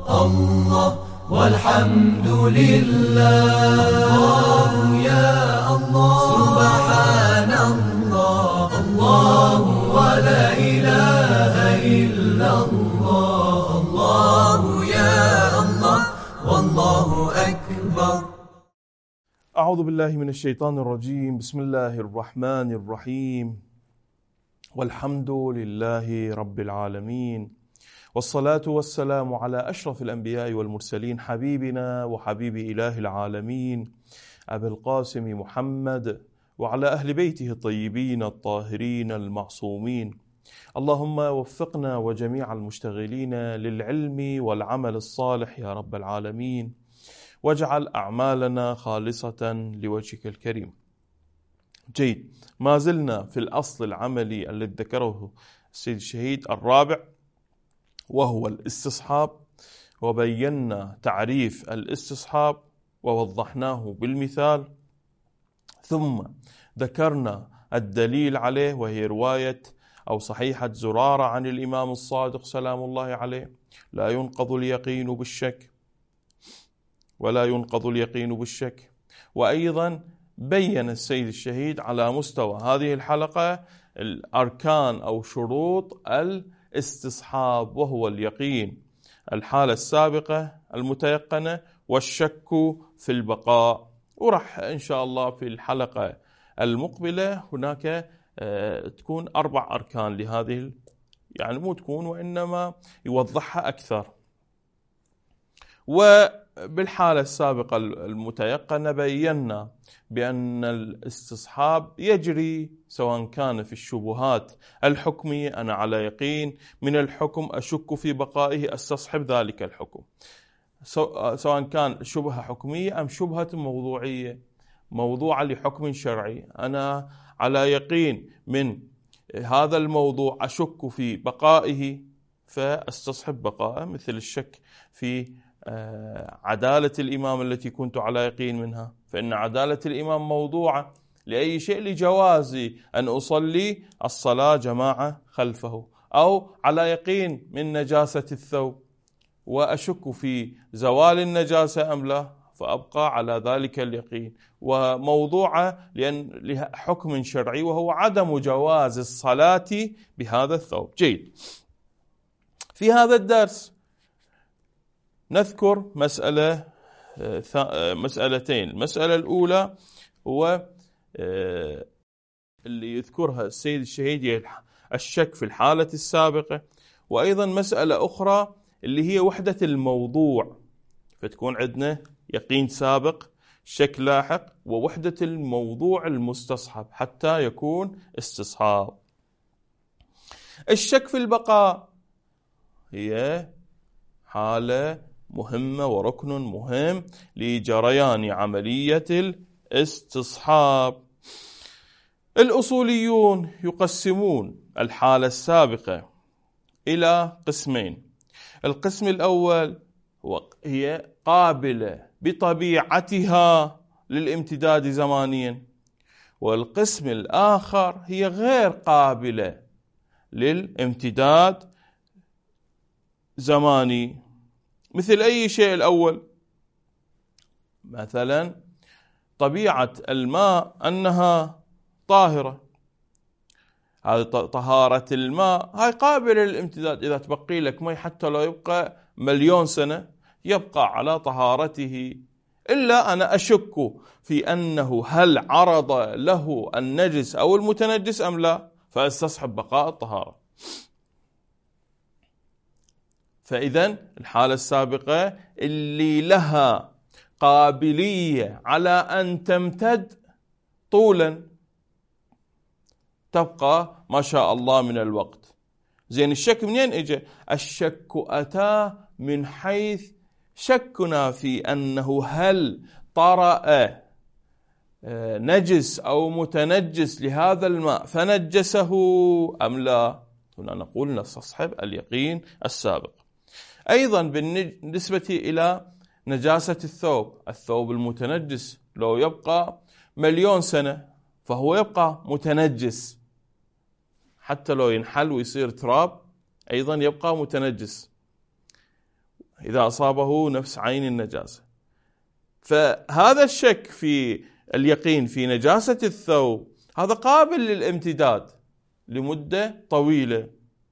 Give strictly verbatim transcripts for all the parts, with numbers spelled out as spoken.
الله والحمد لله. الله يا الله سبحان الله. الله ولا إله إلا الله. الله يا الله والله أكبر. أعوذ بالله من الشيطان الرجيم. بسم الله الرحمن الرحيم. والحمد لله رب العالمين، والصلاة والسلام على أشرف الأنبياء والمرسلين، حبيبنا وحبيب إله العالمين أبي القاسم محمد، وعلى أهل بيته الطيبين الطاهرين المعصومين. اللهم وفقنا وجميع المشتغلين للعلم والعمل الصالح يا رب العالمين، واجعل أعمالنا خالصة لوجهك الكريم. جيد، ما زلنا في الأصل العملي الذي ذكره السيد الشهيد الرابع، وهو الاستصحاب، وبينا تعريف الاستصحاب ووضحناه بالمثال، ثم ذكرنا الدليل عليه وهي رواية أو صحيحة زرارة عن الإمام الصادق سلام الله عليه: لا ينقض اليقين بالشك ولا ينقض اليقين بالشك. وأيضا بين السيد الشهيد على مستوى هذه الحلقة الأركان أو شروط الاستصحاب، وهو اليقين، الحالة السابقة المتيقنة، والشك في البقاء. ورح إن شاء الله في الحلقة المقبلة هناك تكون أربع أركان لهذه، يعني مو تكون وإنما يوضحها أكثر. وبالحالة السابقة المتيقنة بينا بأن الاستصحاب يجري سواء كان في الشبهات الحكمية، أنا على يقين من الحكم أشك في بقائه أستصحب ذلك الحكم، سواء كان شبهة حكمية أم شبهة موضوعية موضوعة لحكم شرعي، أنا على يقين من هذا الموضوع أشك في بقائه فأستصحب بقائه، مثل الشك في عدالة الإمام التي كنت على يقين منها، فإن عدالة الإمام موضوعة لأي شيء، لجوازي أن أصلي الصلاة جماعة خلفه، أو على يقين من نجاسة الثوب وأشك في زوال النجاسة أم لا، فأبقى على ذلك اليقين. وموضوعة لأن لها حكم شرعي وهو عدم جواز الصلاة بهذا الثوب. جيد، في هذا الدرس نذكر مسألة مسألتين. المسألة الأولى هو اللي يذكرها السيد الشهيد الشك في الحالة السابقة، وأيضا مسألة أخرى اللي هي وحدة الموضوع، فتكون عندنا يقين سابق، شك لاحق، ووحدة الموضوع المستصحب حتى يكون استصحاب. الشك في البقاء هي حالة مهمة وركن مهم لجريان عملية الاستصحاب. الأصوليون يقسمون الحالة السابقة إلى قسمين. القسم الأول هي قابلة بطبيعتها للامتداد زمانيا، والقسم الآخر هي غير قابلة للامتداد زماني. مثل أي شيء الأول، مثلا طبيعة الماء أنها طاهرة، هذه طهارة الماء هاي قابلة للامتداد، إذا تبقي لك مي حتى لو يبقى مليون سنة يبقى على طهارته، إلا أنا أشك في أنه هل عرض له النجس أو المتنجس أم لا، فأستصحب بقاء الطهارة. فإذن الحالة السابقة اللي لها قابلية على أن تمتد طولا تبقى ما شاء الله من الوقت. زين، الشك منين اجى؟ الشك أتى من حيث شكنا في أنه هل طرأ نجس أو متنجس لهذا الماء فنجسه أم لا، هنا نقول نستصحب اليقين السابق. أيضا بالنسبة إلى نجاسة الثوب، الثوب المتنجس لو يبقى مليون سنة فهو يبقى متنجس، حتى لو ينحل ويصير تراب أيضا يبقى متنجس. إذا أصابه نفس عين النجاسة. فهذا الشك في اليقين في نجاسة الثوب هذا قابل للامتداد لمدة طويلة،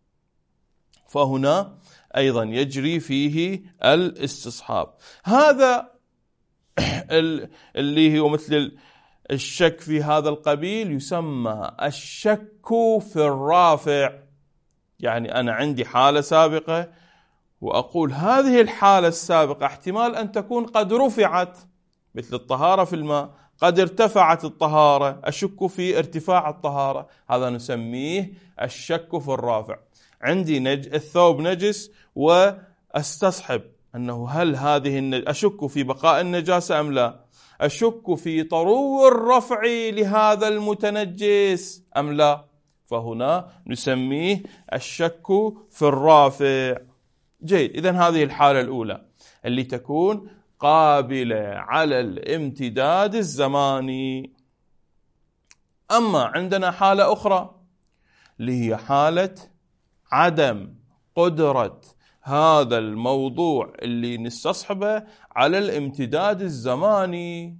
فهنا أيضا يجري فيه الاستصحاب. هذا اللي هو مثل الشك في هذا القبيل يسمى الشك في الرافع. يعني أنا عندي حالة سابقة وأقول هذه الحالة السابقة احتمال أن تكون قد رفعت، مثل الطهارة في الماء، قد ارتفعت الطهارة، أشك في ارتفاع الطهارة، هذا نسميه الشك في الرافع. عندي نج... الثوب نجس وأستصحب أنه هل هذه النج... أشك في بقاء النجاسة أم لا، أشك في طرو الرفع لهذا المتنجس أم لا، فهنا نسميه الشك في الرافع. جيد، إذن هذه الحالة الأولى اللي تكون قابلة على الامتداد الزماني. أما عندنا حالة أخرى اللي هي حالة عدم قدرة هذا الموضوع اللي نستصحبه على الامتداد الزماني.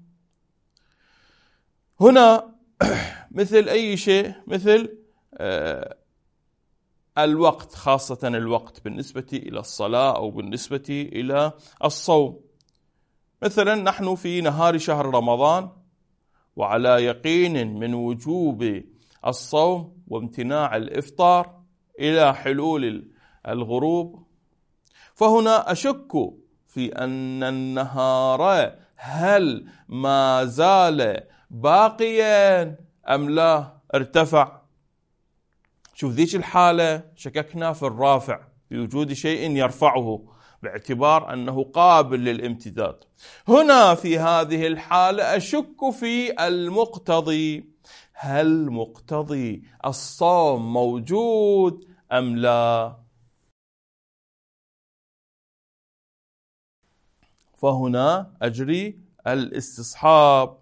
هنا مثل أي شيء، مثل آه الوقت، خاصة الوقت بالنسبة إلى الصلاة أو بالنسبة إلى الصوم. مثلا نحن في نهار شهر رمضان وعلى يقين من وجوب الصوم وامتناع الإفطار إلى حلول الغروب، فهنا أشك في أن النهار هل ما زال باقيا أم لا ارتفع. شوف ذيك الحالة شككنا في الرافع بوجود شيء يرفعه باعتبار أنه قابل للامتداد. هنا في هذه الحالة أشك في المقتضي، هل مقتضي الصوم موجود أم لا. فهنا أجري الاستصحاب.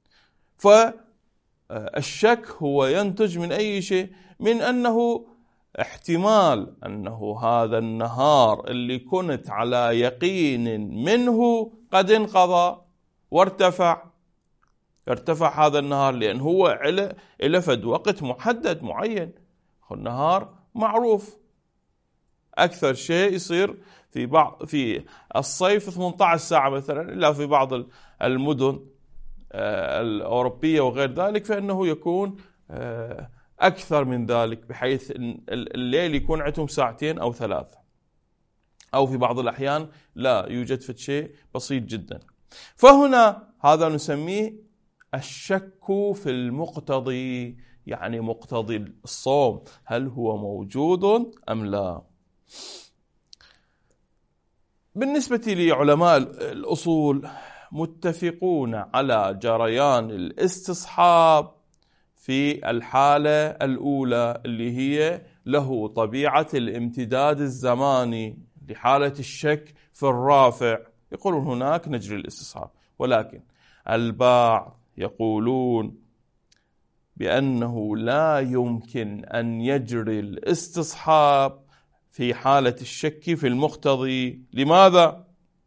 فالشك هو ينتج من أي شيء؟ من أنه احتمال أنه هذا النهار اللي كنت على يقين منه قد انقضى وارتفع ارتفع هذا النهار، لأن هو إلى فد وقت محدد معين. النهار معروف أكثر شيء يصير في بعض في الصيف ثمانية عشر ساعة مثلا، إلا في بعض المدن الأوروبية وغير ذلك فإنه يكون أكثر من ذلك، بحيث الليل يكون عندهم ساعتين أو ثلاثة، أو في بعض الأحيان لا يوجد في شيء بسيط جدا. فهنا هذا نسميه الشك في المقتضي، يعني مقتضي الصوم هل هو موجود أم لا. بالنسبة لعلماء الأصول متفقون على جريان الاستصحاب في الحالة الأولى اللي هي له طبيعة الامتداد الزماني لحالة الشك في الرافع، يقولون هناك نجري الاستصحاب. ولكن البعض يقولون بأنه لا يمكن أن يجري الاستصحاب في حالة الشك في المقتضي. لماذا؟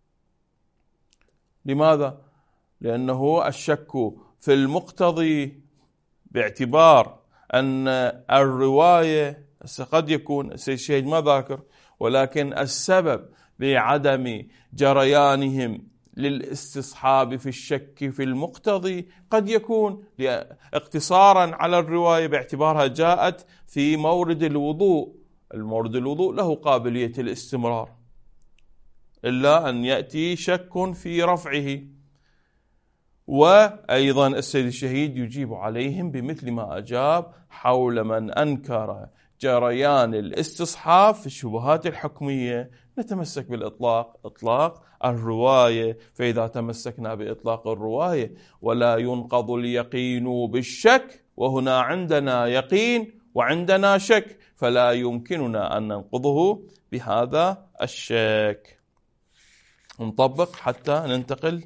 لماذا؟ لأنه الشك في المقتضي باعتبار أن الرواية قد يكون الشيء ما ذاكر، ولكن السبب بعدم جريانهم للاستصحاب في الشك في المقتضي قد يكون اقتصارا على الرواية باعتبارها جاءت في مورد الوضوء. المورد الوضوء له قابلية الاستمرار إلا أن يأتي شك في رفعه. وأيضا السيد الشهيد يجيب عليهم بمثل ما أجاب حول من أنكر جريان الاستصحاب في الشبهات الحكمية. نتمسك بالإطلاق، إطلاق الرواية. فإذا تمسكنا بإطلاق الرواية ولا ينقض اليقين بالشك، وهنا عندنا يقين وعندنا شك، فلا يمكننا أن ننقضه بهذا الشك. نطبق حتى ننتقل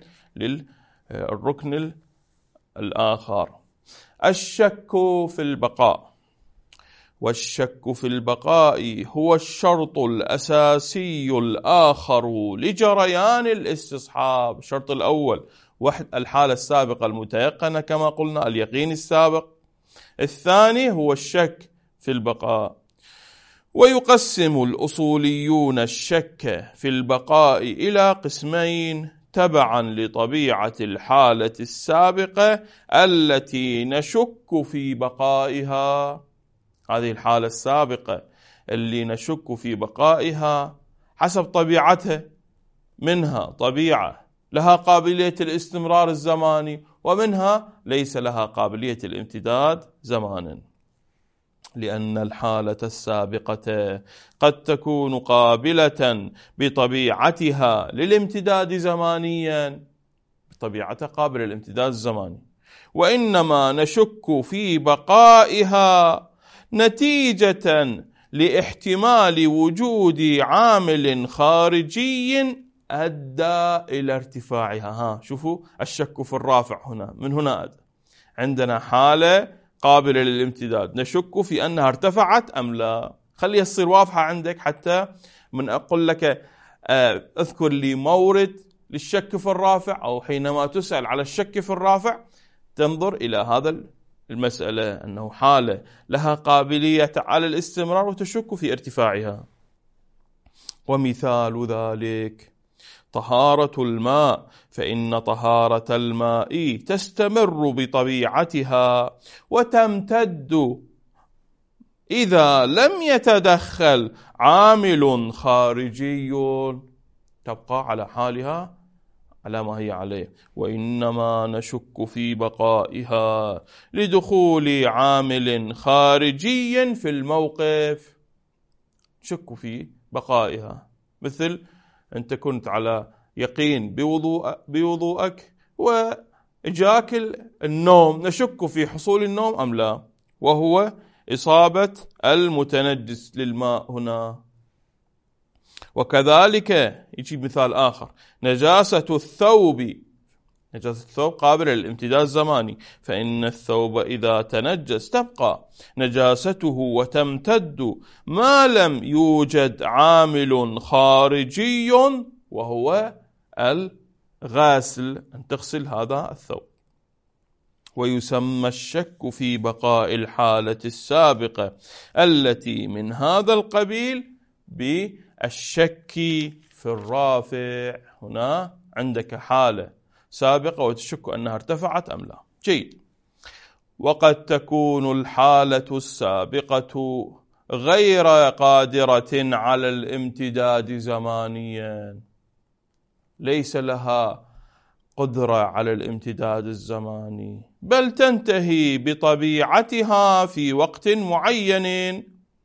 للركن الآخر، الشك في البقاء. والشك في البقاء هو الشرط الأساسي الآخر لجريان الاستصحاب. الشرط الأول واحد الحالة السابقة المتيقنة كما قلنا، اليقين السابق. الثاني هو الشك في البقاء. ويقسم الأصوليون الشك في البقاء إلى قسمين تبعا لطبيعة الحالة السابقة التي نشك في بقائها. هذه الحالة السابقة اللي نشك في بقائها حسب طبيعتها، منها طبيعة لها قابلية الاستمرار الزماني، ومنها ليس لها قابلية الامتداد زمانا. لأن الحالة السابقة قد تكون قابلة بطبيعتها للامتداد زمانيا، بطبيعتها قابلة للامتداد الزماني، وإنما نشك في بقائها نتيجة لاحتمال وجود عامل خارجي أدى إلى ارتفاعها. ها شوفوا الشك في الرافع هنا، من هنا أدى. عندنا حالة قابلة للامتداد، نشك في أنها ارتفعت أم لا. خليها تصير واضحة عندك، حتى من أقول لك اذكر لي مورد للشك في الرافع، أو حينما تسأل على الشك في الرافع تنظر إلى هذا المسألة، أنه حالة لها قابلية على الاستمرار وتشك في ارتفاعها. ومثال ذلك طهارة الماء، فإن طهارة الماء تستمر بطبيعتها وتمتد إذا لم يتدخل عامل خارجي، تبقى على حالها على ما هي عليه. وإنما نشك في بقائها لدخول عامل خارجي في الموقف. شك في بقائها، مثل أنت كنت على يقين بوضوء بوضوءك وإجاك النوم، نشك في حصول النوم أم لا، وهو إصابة المتنجس للماء هنا. وكذلك يجي مثال آخر، نجاسة الثوب، نجاسة الثوب قابلة للامتداد الزماني، فإن الثوب إذا تنجس تبقى نجاسته وتمتد ما لم يوجد عامل خارجي وهو الغاسل، أن تغسل هذا الثوب. ويسمى الشك في بقاء الحالة السابقة التي من هذا القبيل بالشك في الرافع. هنا عندك حالة سابقة وتشك أنها ارتفعت أم لا. جيد. وقد تكون الحالة السابقة غير قادرة على الامتداد زمانيا، ليس لها قدرة على الامتداد الزماني، بل تنتهي بطبيعتها في وقت معين،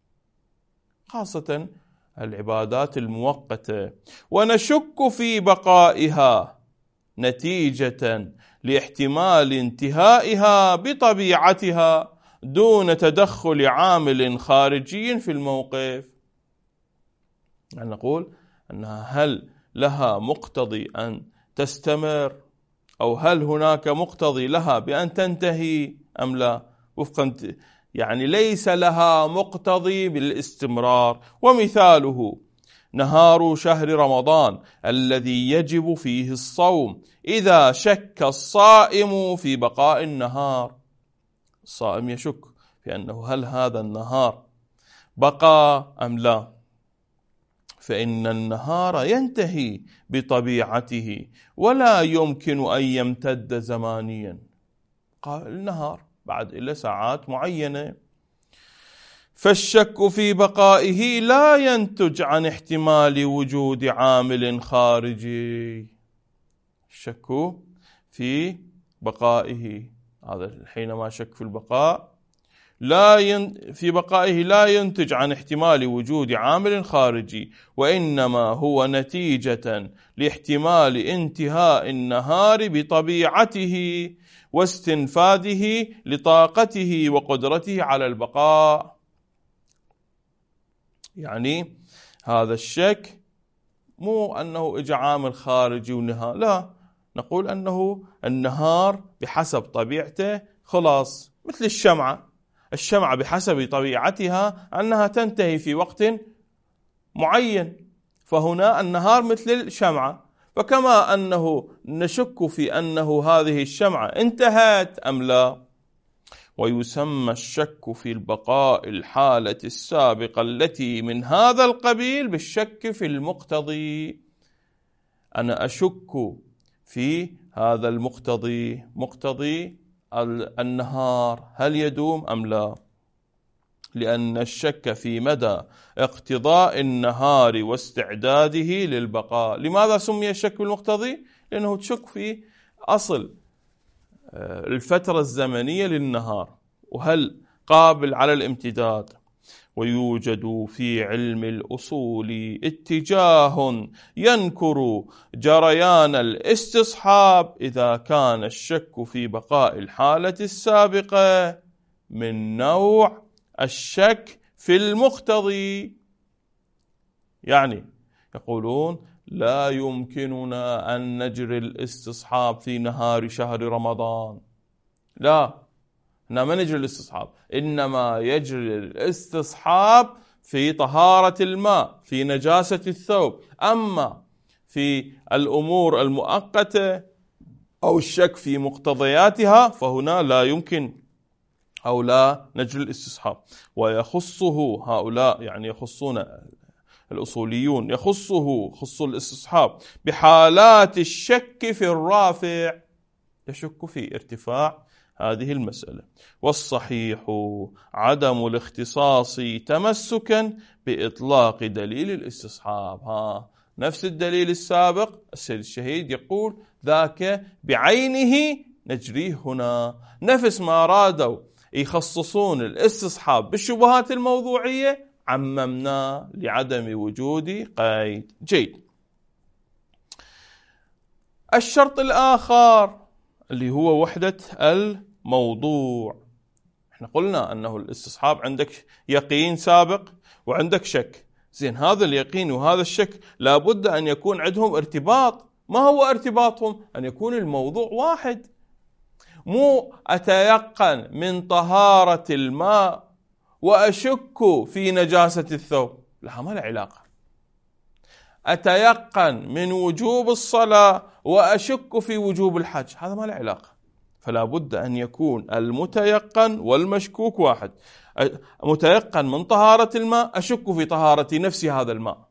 خاصة العبادات المؤقتة. ونشك في بقائها نتيجة لاحتمال انتهائها بطبيعتها دون تدخل عامل خارجي في الموقف. يعني نقول أنها هل لها مقتضي أن تستمر، أو هل هناك مقتضي لها بأن تنتهي أم لا، وفقا يعني ليس لها مقتضي بالاستمرار. ومثاله نهار شهر رمضان الذي يجب فيه الصوم، إذا شك الصائم في بقاء النهار. الصائم يشك في أنه هل هذا النهار بقى أم لا، فإن النهار ينتهي بطبيعته ولا يمكن أن يمتد زمانيا. قال النهار بعد إلى ساعات معينة. فالشك في بقائه لا ينتج عن احتمال وجود عامل خارجي. الشك في بقائه، هذا حينما شك في البقاء لا ين... في بقائه لا ينتج عن احتمال وجود عامل خارجي، وإنما هو نتيجة لاحتمال انتهاء النهار بطبيعته واستنفاذه لطاقته وقدرته على البقاء. يعني هذا الشك مو أنه إجا عامل خارجي ونهار، لا، نقول أنه النهار بحسب طبيعته خلاص مثل الشمعة، الشمعة بحسب طبيعتها أنها تنتهي في وقت معين، فهنا النهار مثل الشمعة، فكما أنه نشك في أنه هذه الشمعة انتهت أم لا. ويسمى الشك في البقاء الحالة السابقة التي من هذا القبيل بالشك في المقتضي. أنا أشك في هذا المقتضي، مقتضي النهار هل يدوم أم لا، لأن الشك في مدى اقتضاء النهار واستعداده للبقاء. لماذا سمي الشك بالمقتضي؟ لأنه تشك في أصل الفترة الزمنية للنهار وهل قابل على الامتداد. ويوجد في علم الأصول اتجاه ينكر جريان الاستصحاب إذا كان الشك في بقاء الحالة السابقة من نوع الشك في المقتضي. يعني يقولون لا يمكننا أن نجري الاستصحاب في نهار شهر رمضان، لا، إنما ما نجري الاستصحاب، إنما يجري الاستصحاب في طهارة الماء، في نجاسة الثوب. أما في الأمور المؤقتة أو الشك في مقتضياتها فهنا لا يمكن أو لا نجري الاستصحاب. ويخصه هؤلاء، يعني يخصون الأصوليون، يخصه خص الاستصحاب بحالات الشك في الرافع، يشك في ارتفاع هذه المسألة. والصحيح عدم الاختصاص تمسكا بإطلاق دليل الاستصحاب. ها نفس الدليل السابق، السيد الشهيد يقول ذاك بعينه نجريه هنا، نفس ما رادوا يخصصون الاستصحاب بالشبهات الموضوعية عممنا لعدم وجود قيد. جيد. الشرط الآخر اللي هو وحدة الموضوع. احنا قلنا أنه الاستصحاب عندك يقين سابق وعندك شك. زين، هذا اليقين وهذا الشك لابد أن يكون عندهم ارتباط. ما هو ارتباطهم؟ أن يكون الموضوع واحد. مو أتيقن من طهارة الماء وأشك في نجاسة الثوب، لا، ما له علاقة. أتيقن من وجوب الصلاة وأشك في وجوب الحج، هذا ما له علاقة. فلا بد أن يكون المتيقن والمشكوك واحد. متيقن من طهارة الماء، أشك في طهارة نفس هذا الماء.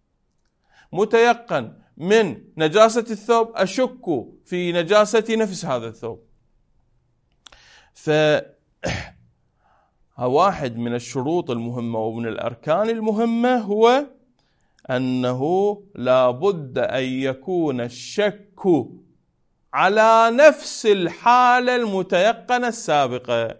متيقن من نجاسة الثوب، أشك في نجاسة نفس هذا الثوب. فواحد من الشروط المهمة ومن الأركان المهمة هو أنه لا بد أن يكون الشك على نفس الحالة المتيقنة السابقة.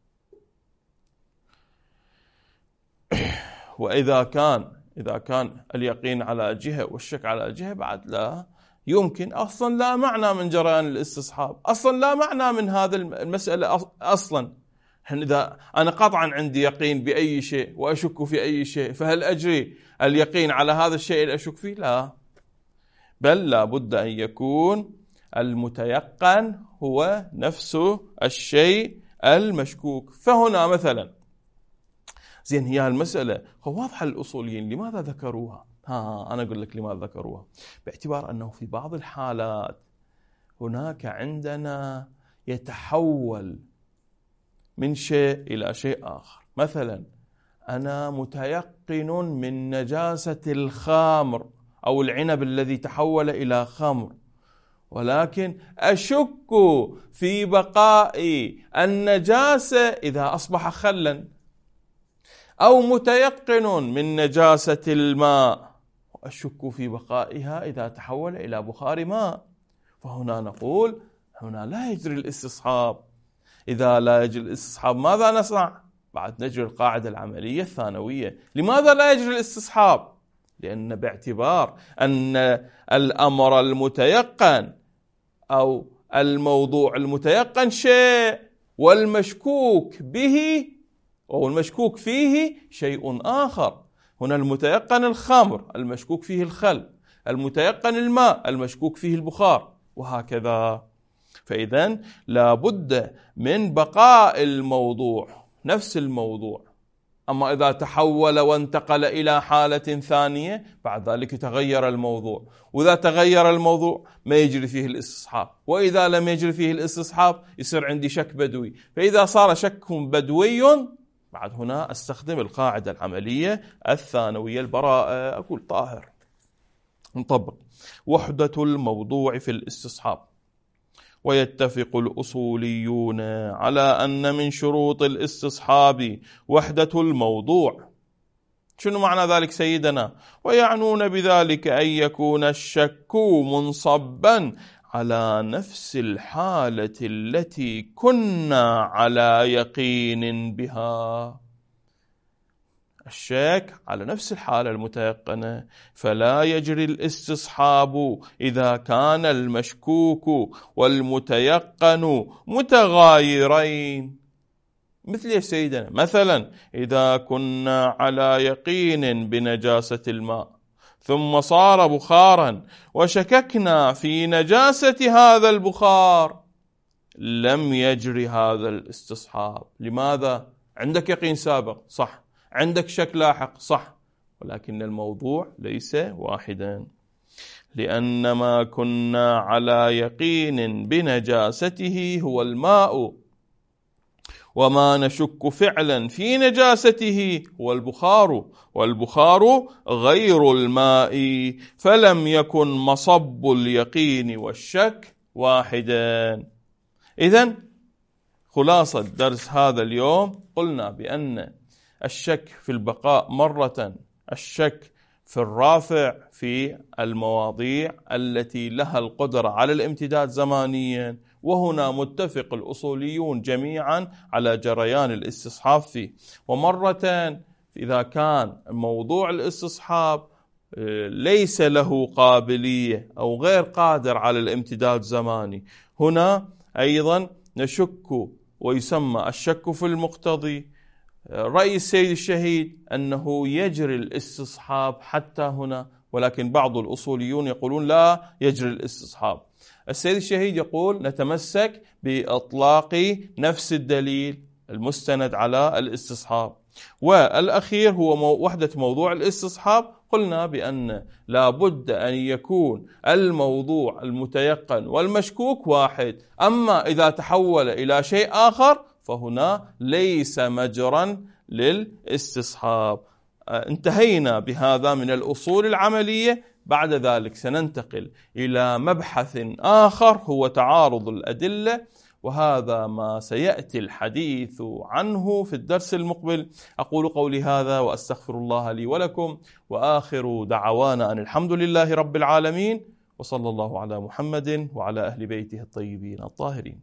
وإذا كان إذا كان اليقين على جهة والشك على جهة بعد لا يمكن، أصلا لا معنى من جريان الاستصحاب، أصلا لا معنى من هذا المسألة أصلا. إذا أنا قطعا عندي يقين بأي شيء وأشك في أي شيء، فهل أجري اليقين على هذا الشيء اللي أشك فيه؟ لا، بل لا بد أن يكون المتيقن هو نفسه الشيء المشكوك. فهنا مثلا زين، هي المسألة واضحة للأصوليين لماذا ذكروها. ها أنا أقول لك لماذا ذكروها. باعتبار أنه في بعض الحالات هناك عندنا يتحول من شيء إلى شيء آخر. مثلا أنا متيقن من نجاسة الخمر أو العنب الذي تحول إلى خمر، ولكن أشك في بقاء النجاسة إذا أصبح خلا، أو متيقن من نجاسة الماء وأشك في بقائها إذا تحول إلى بخار ماء. فهنا نقول هنا لا يجري الاستصحاب. إذا لا يجري الاستصحاب ماذا نصنع؟ بعد نجري القاعدة العملية الثانوية. لماذا لا يجري الاستصحاب؟ لأن باعتبار أن الأمر المتيقن أو الموضوع المتيقن شيء والمشكوك به أو المشكوك فيه شيء آخر. هنا المتيقن الخمر، المشكوك فيه الخل، المتيقن الماء، المشكوك فيه البخار، وهكذا. فإذن لا بد من بقاء الموضوع، نفس الموضوع. أما إذا تحول وانتقل إلى حالة ثانية بعد ذلك تغير الموضوع، وإذا تغير الموضوع ما يجري فيه الاستصحاب، وإذا لم يجري فيه الاستصحاب يصير عندي شك بدوي. فإذا صار شك بدوي بعد هنا أستخدم القاعدة العملية الثانوية البراءة، أقول طاهر. نطبق وحدة الموضوع في الاستصحاب. ويتفق الأصوليون على أن من شروط الاستصحاب وحدة الموضوع. شنو معنى ذلك سيدنا؟ ويعنون بذلك أن يكون الشك منصبا على نفس الحالة التي كنا على يقين بها. الشك على نفس الحالة المتيقنة، فلا يجري الاستصحاب إذا كان المشكوك والمتيقن متغايرين. مثل يا سيدنا، مثلا إذا كنا على يقين بنجاسة الماء ثم صار بخارا وشككنا في نجاسة هذا البخار لم يجري هذا الاستصحاب. لماذا؟ عندك يقين سابق صح، عندك شك لاحق صح، ولكن الموضوع ليس واحدا. لأن ما كنا على يقين بنجاسته هو الماء، وما نشك فعلا في نجاسته هو البخار، والبخار غير الماء، فلم يكن مصب اليقين والشك واحدا. إذن خلاصة درس هذا اليوم قلنا بأن الشك في البقاء مرة، الشك في الرافع في المواضيع التي لها القدرة على الامتداد زمانيا، وهنا متفق الأصوليون جميعا على جريان الاستصحاب فيه. ومرة إذا كان موضوع الاستصحاب ليس له قابلية أو غير قادر على الامتداد الزماني، هنا أيضا نشك، ويسمى الشك في المقتضي. رأي السيد الشهيد أنه يجري الاستصحاب حتى هنا، ولكن بعض الأصوليون يقولون لا يجري الاستصحاب. السيد الشهيد يقول نتمسك بإطلاق نفس الدليل المستند على الاستصحاب. والأخير هو وحدة موضوع الاستصحاب. قلنا بأن لا بد أن يكون الموضوع المتيقن والمشكوك واحد، أما إذا تحول إلى شيء آخر فهنا ليس مجرا للاستصحاب. انتهينا بهذا من الأصول العملية. بعد ذلك سننتقل إلى مبحث آخر هو تعارض الأدلة، وهذا ما سيأتي الحديث عنه في الدرس المقبل. أقول قولي هذا وأستغفر الله لي ولكم، وآخر دعوانا أن الحمد لله رب العالمين، وصلى الله على محمد وعلى أهل بيته الطيبين الطاهرين.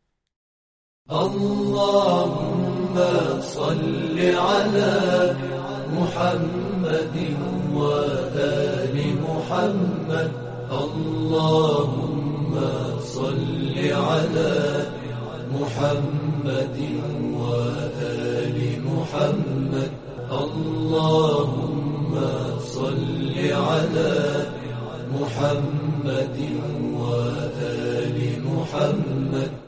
اللهم صل على محمد وآل محمد. اللهم صل على محمد وآل محمد. اللهم صل على محمد وآل محمد.